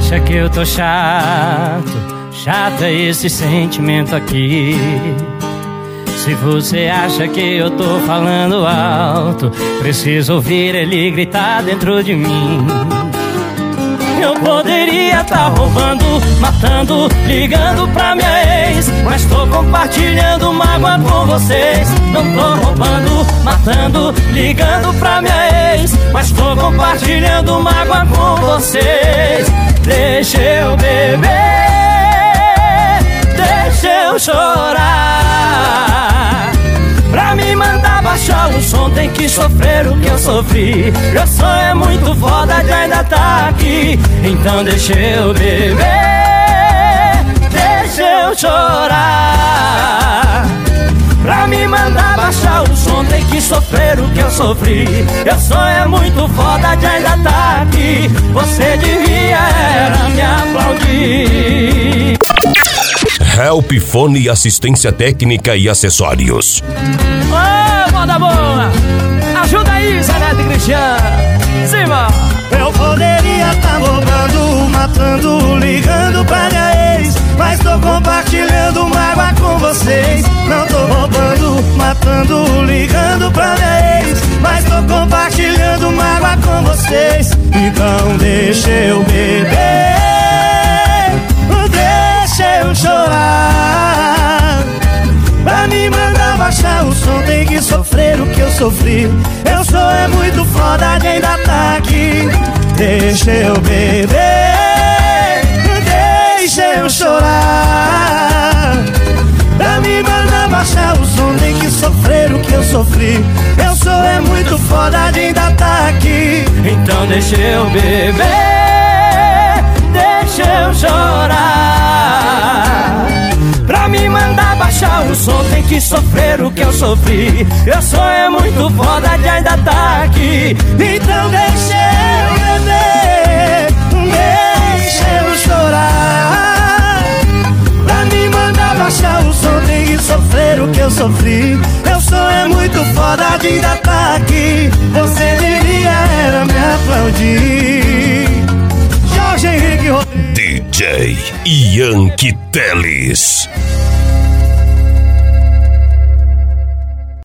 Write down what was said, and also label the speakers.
Speaker 1: acha que eu tô chato, chato é esse sentimento aqui. Se você acha que eu tô falando alto, preciso ouvir ele gritar dentro de mim. Eu poderia tá roubando, matando, ligando pra minha ex, mas tô compartilhando mágoa com vocês. Não tô roubando, matando, ligando pra minha ex, mas tô compartilhando mágoa com vocês. Deixa eu beber, deixa eu chorar. Pra me mandar baixar o som tem que sofrer o que eu sofri. Meu sonho é muito foda de ainda tá aqui. Então deixa eu beber, deixa eu chorar. Pra me mandar baixar o som tem que sofrer o que eu sofri. Meu sonho é muito foda de ainda tá aqui. Você devia era me aplaudir.
Speaker 2: Help Fone, assistência técnica e acessórios.
Speaker 1: Ô, moda boa! Ajuda aí, Zé Neto e Cristiano. Cima!
Speaker 3: Eu poderia tá roubando, matando, ligando pra minha ex, mas tô compartilhando mágoa com vocês. Não tô roubando, matando, ligando pra minha ex, mas tô compartilhando mágoa com vocês. Então deixa eu beber, deixa eu chorar. Pra me mandar baixar o som tem que sofrer o que eu sofri. Eu sou é muito foda de ainda tá aqui. Deixa eu beber, deixa eu chorar. Pra me mandar baixar o som tem que sofrer o que eu sofri. Eu sou é muito foda de ainda tá aqui.
Speaker 1: Então deixa eu beber, deixa eu chorar. Pra me mandar baixar o som tem que sofrer o que eu sofri. Eu sou é muito foda de ainda tá aqui.
Speaker 3: Então deixa eu beber, deixa eu chorar. Pra me mandar baixar o som tem que sofrer o que eu sofri. Eu sou é muito foda de ainda tá aqui. Você devia era me aplaudir. Jorge Henrique Rodrigues,
Speaker 2: DJ Yankee Teles.